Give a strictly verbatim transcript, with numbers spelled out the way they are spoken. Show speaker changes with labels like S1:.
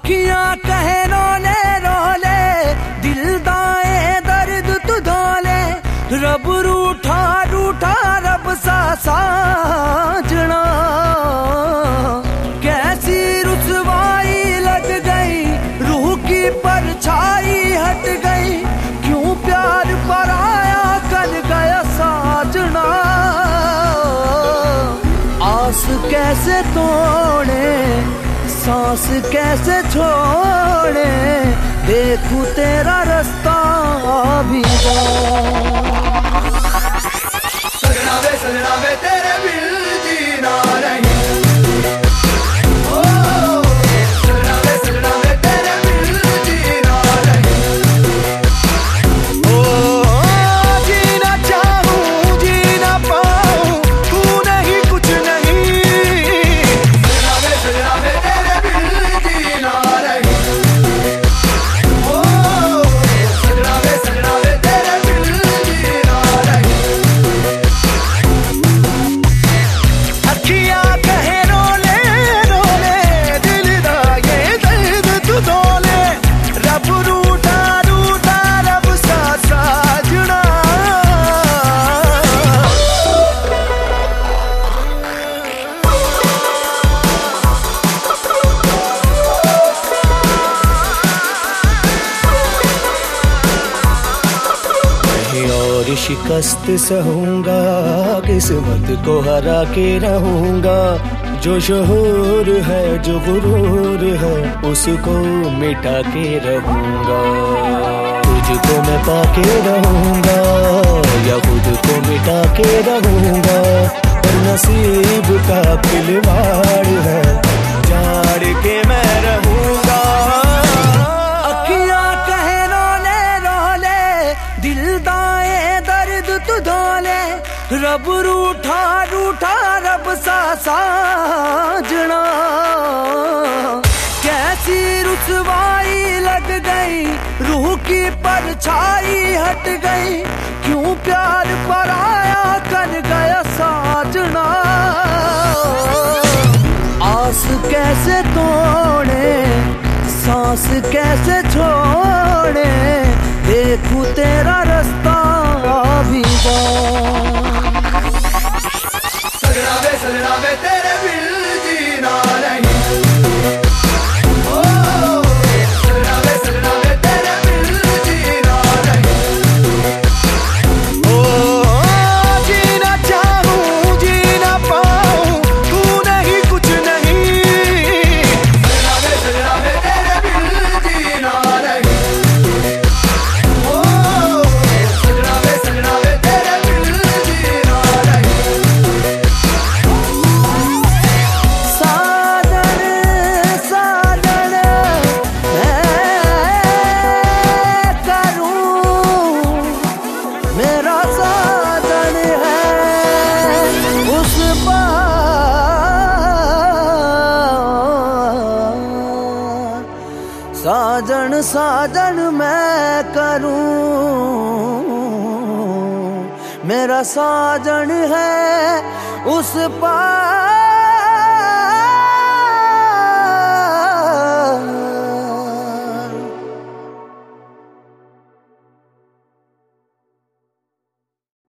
S1: अखियां कहे रोले रोले, दिल दाए दर्द तू धोले, रब रूठा रूठा रब सा साजना। कैसी रुसवाई लग गई, रूह की परछाई हट गई, क्यों प्यार पराया कर गया साजना। आस कैसे तोड़े, सांस कैसे छोड़े, देखूं तेरा रास्ता भी
S2: सजना वे सजना वे तेरे बिन जीना नहीं।
S3: शिकस्त सहूंगा, किस्मत को हरा के रहूंगा। जो शहूर है जो गुरूर है, उसको मिटा के रहूंगा। तुझको मैं पाके रहूंगा या खुद को मिटा के रहूंगा, पर नसीब का खिलवाड़ है, जाड़ के मैं रहूंगा।
S1: अखियां कहे रोले रोले, दिल दाए दर्द तू धोले, रब रूठा रूठा रब सा साजना। कैसी रुसवाई लग गई, रूह की परछाई हट गई, क्यों प्यार पराया कर गया साजना। आस कैसे तोड़े, सांस कैसे छोड़े, देखूं तेरा रास्ता भी
S2: सजना वे सजना वे तेरे बिन जीना नहीं।
S1: साजन साजन मैं करूं, मेरा साजन है उस पार।